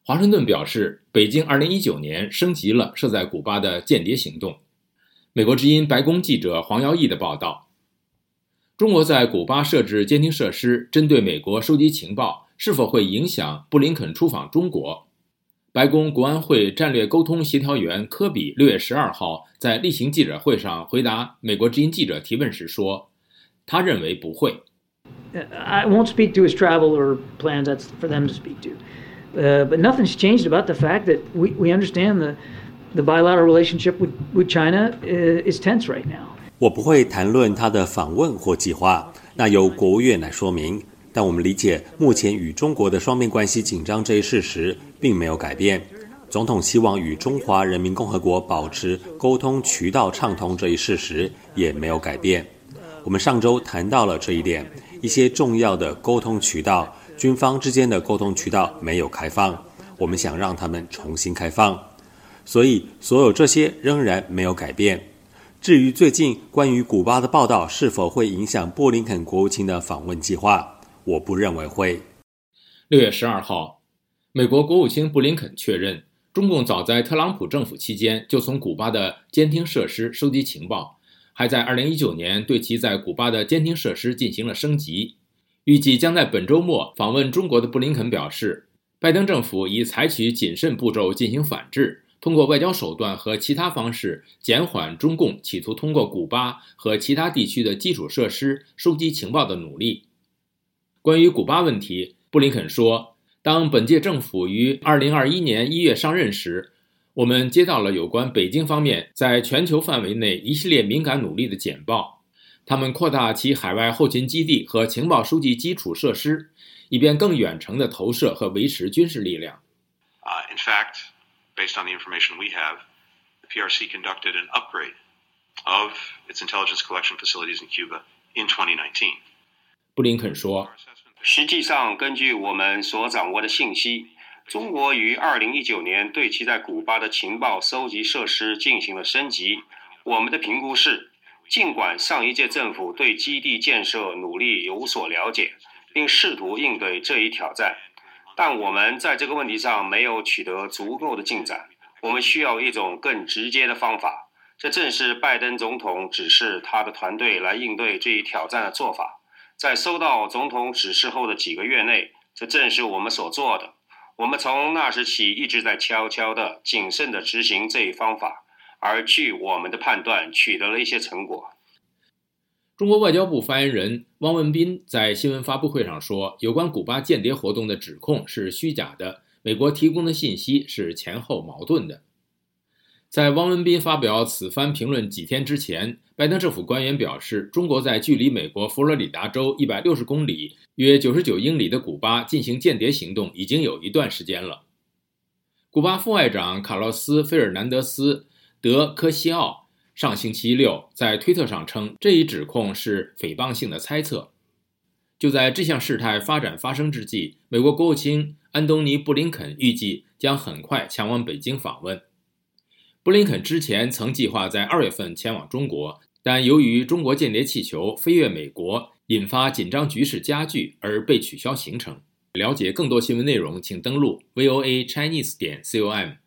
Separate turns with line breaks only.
华盛顿表示，北京2019年升级了设在古巴的间谍行动。美国之音白宫记者黄耀义的报道，中国在古巴设置监听设施，针对美国收集情报，是否会影响布林肯出访中国？白宫国安会战略沟通协调员科比6月12号在例行记者会上回答美国之音记者提问时说，他认为不会。
I won't speak to his travel or plans. That's for them to speak to. But nothing's changed about the fact that we understand the bilateral relationship with China is tense right now.
我不会谈论他的访问或计划，那由国务院来说明。但我们理解，目前与中国的双边关系紧张这一事实并没有改变。总统希望与中华人民共和国保持沟通渠道畅通这一事实也没有改变。我们上周谈到了这一点，一些重要的沟通渠道，军方之间的沟通渠道没有开放，我们想让他们重新开放。所以，所有这些仍然没有改变。至于最近关于古巴的报道是否会影响布林肯国务卿的访问计划，我不认为会。
6月12号，美国国务卿布林肯确认，中共早在特朗普政府期间就从古巴的监听设施收集情报，还在2019年对其在古巴的监听设施进行了升级。预计将在本周末访问中国的布林肯表示，拜登政府已采取谨慎步骤进行反制，通过外交手段和其他方式减缓中共企图通过古巴和其他地区的基础设施收集情报的努力。关于古巴问题，布林肯说，当本届政府于2021年1月上任时，我们接到了有关北京方面在全球范围内一系列敏感努力的简报，他们扩大其海外后勤基地和情报收集基础设施，以便更远程地投射和维持军事力量。
In fact, based on the information we have, the PRC conducted an upgrade of its intelligence collection facilities in Cuba in 2019.
布林肯说，
实际上，根据我们所掌握的信息，中国于2019年对其在古巴的情报收集设施进行了升级。我们的评估是，尽管上一届政府对基地建设努力有所了解，并试图应对这一挑战，但我们在这个问题上没有取得足够的进展。我们需要一种更直接的方法，这正是拜登总统指示他的团队来应对这一挑战的做法。在收到总统指示后的几个月内，这正是我们所做的。我们从那时起一直在悄悄地、谨慎地执行这一方法，而据我们的判断，取得了一些成果。
中国外交部发言人汪文斌在新闻发布会上说，有关古巴间谍活动的指控是虚假的，美国提供的信息是前后矛盾的。在汪文斌发表此番评论几天之前，拜登政府官员表示，中国在距离美国佛罗里达州160公里约99英里的古巴进行间谍行动已经有一段时间了。古巴副外长卡洛斯·费尔南德斯·德科西奥上星期六在推特上称，这一指控是诽谤性的猜测。就在这项事态发生之际，美国国务卿安东尼·布林肯预计将很快前往北京访问。布林肯之前曾计划在2月份前往中国，但由于中国间谍气球飞越美国，引发紧张局势加剧而被取消行程。了解更多新闻内容，请登录 voachinese.com。